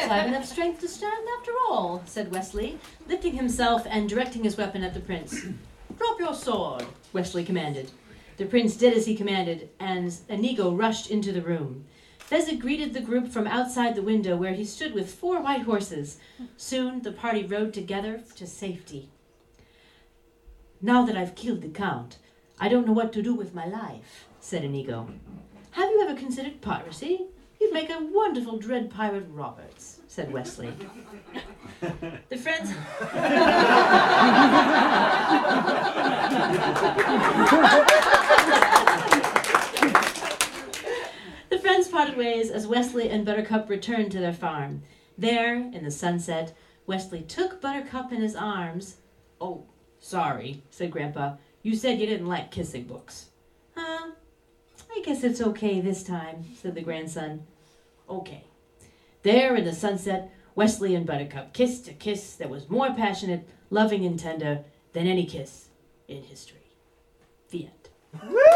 Perhaps I have enough strength to stand after all, said Wesley, lifting himself and directing his weapon at the prince. Drop your sword, Wesley commanded. The prince did as he commanded, and Inigo rushed into the room. Fezzik greeted the group from outside the window where he stood with 4 white horses. Soon the party rode together to safety. Now that I've killed the count, I don't know what to do with my life, said Inigo. Have you ever considered piracy? You'd make a wonderful Dread Pirate Roberts, said Wesley. The friends... The friends parted ways as Wesley and Buttercup returned to their farm. There, in the sunset, Wesley took Buttercup in his arms. Oh, sorry, said Grandpa. You said you didn't like kissing books. I guess it's okay this time, said the grandson. Okay. There, in the sunset, Wesley and Buttercup kissed a kiss that was more passionate, loving, and tender than any kiss in history. The end.